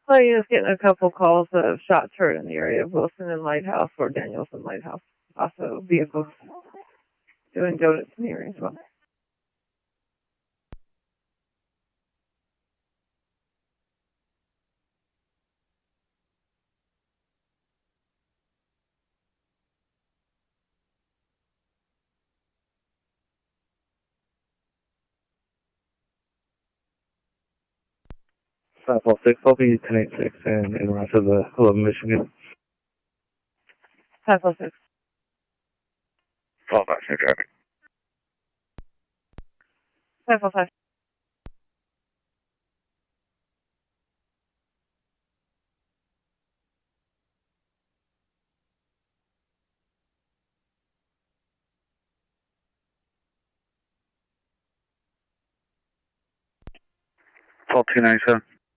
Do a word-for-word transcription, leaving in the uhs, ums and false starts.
Well, you just getting a couple calls of shots heard in the area of Wilson and Lighthouse or Danielson Lighthouse. Also vehicles doing donuts in the area as well. five four six, I'll be ten eighty-six and en route to the eleven Michigan. five four six. twelve five, traffic. five four five. twelve two ninety-seven.